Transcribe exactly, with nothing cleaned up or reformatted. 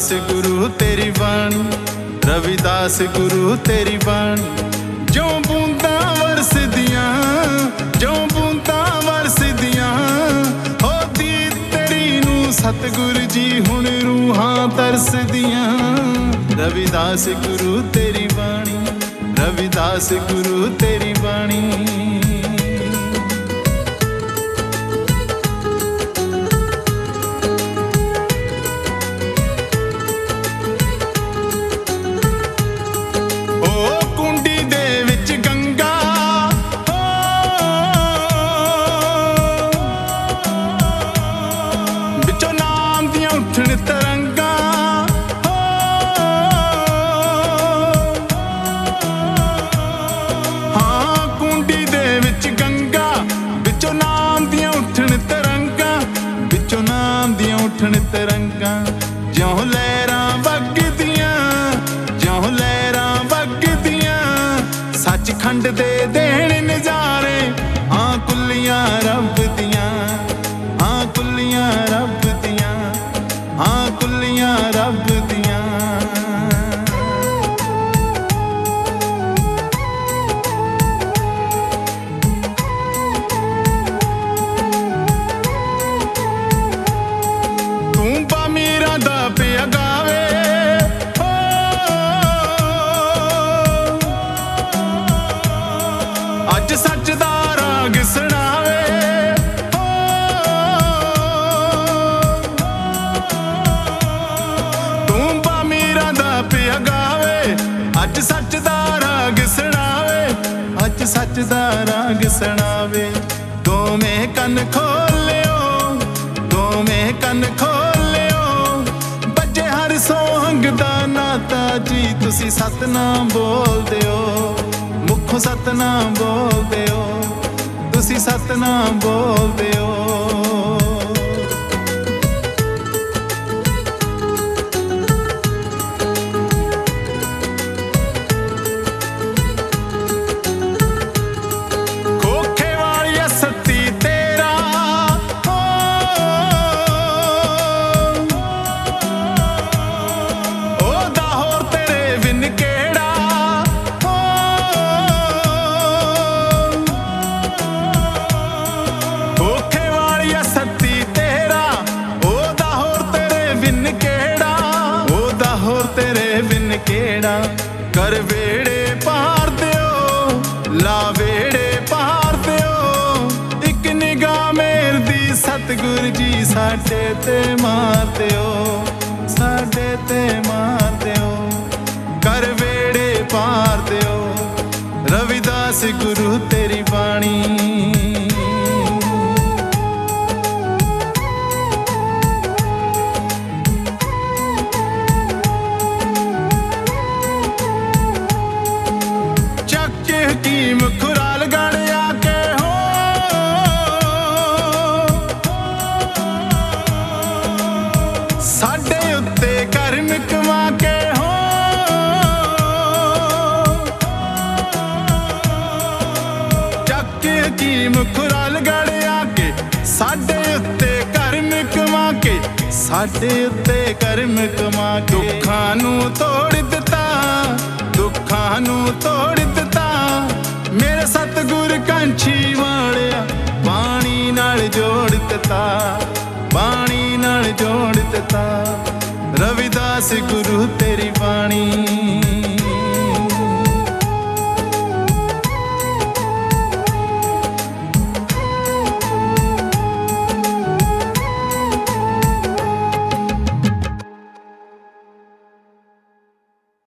रविदास गुरु तेरी बाणी, रविदास गुरु तेरी बाणी। जो बूंदा वरसदियां, जो बूंदा वरसदियां, होती तेरी नू सतगुरु जी हुण रूहां तरसदियां। रविदास गुरु तेरी बाणी, रविदास गुरु तेरी बाणी। तरंगा ज्यों लहरां वगदियां, ज्यों लहरां वगदियां, सचखंड दे देण नजारे। हाँ कुलियां रब दियां, हाँ कुलियां रब दियां, हाँ कुलियां रब दियां। अज सच दा राग सुनावे, तू बामीरा दा पिया गावे। अज सच दा राग सुनावे, अज सच दा राग सुनावे। दोवें कन खोलियो, दोवें कन खोलियो, बजे हर सोहंग दा नाता जी। तुसी सतनाम बोलदे हो, मुखों सतनाम बोलदे हो, तुसी सतनाम बोलदे हो। खोखे वालिया सती तेरा, ओ दाहोर तेरे विन केड़ा। कर वेड़े पार दियो, ला वेड़े पार दियो। एक निगाह मेर दी सतगुरु जी साडे ते मार दियो, साडे ते मार दियो। कर वेड़े पार दियो, रविदास गुरु तेरी बाणी। हकीम खुराल गढ़ आके हो, साडे उत्ते कर्म कमा के हो। चक हकीम खुराल गढ़ आके साडे उत्ते कर्म कमा के, साडे उत्ते कर्म कमा के। दुखां नू तोड़ दिता, दुखां नू तोड़ दिता, मेरे सतगुर कांछी वालिया। पानी नाल जोड़ दिता, पानी नाल जोड़ दिता, रविदास गुरु तेरी बाणी।